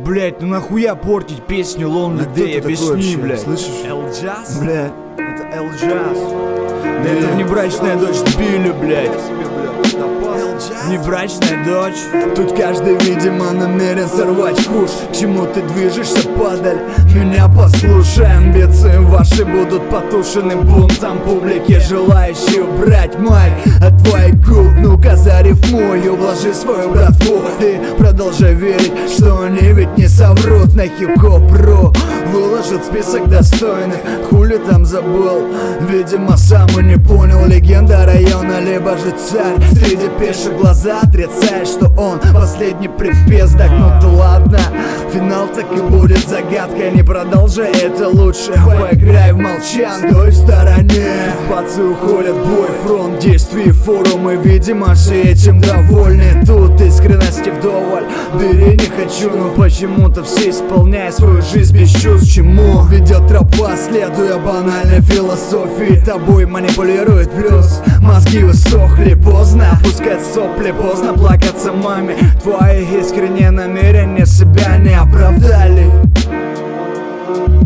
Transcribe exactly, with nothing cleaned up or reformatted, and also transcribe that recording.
блять, ну нахуя портить песню Lonely А Day, объясни, блять. Слышишь? Элджаз? Блядь. Это Элджаз. Да это внебрачная дочь Билли, блять. Внебрачная дочь. Тут каждый, видимо, намерен сорвать куш. К чему ты движешься, падаль? Меня послушай, амбиции ваши будут потушены бунтом публики, желающей убрать майк от твоих губ. Ну-ка зарифмуй, ублажи свою братву и продолжай верить, что они ведь не соврут. На хип-хоп.ру выложит список достойных. Хули там забыл? Видимо, сам и не понял. Легенда района, либо же царь. Среди пеших глаза отрицает, что он последний припездок. Ну да ладно, финал так и будет загадкой. Не продолжай, это лучше поиграй в молчан. Стой в стороне. Пацы уходят в бой, фронт действий, форумы. Видимо, все этим довольны. Тут искренности вдоволь. Бери, не хочу, но почему-то все исполняют свою жизнь без чувств. Чему ведет тропа, следуя банальной философии. Тобой манипулирует плюс. Мозги высохли, поздно опускать сопли, поздно плакаться маме. Твои искренние намерения себя не оправдали.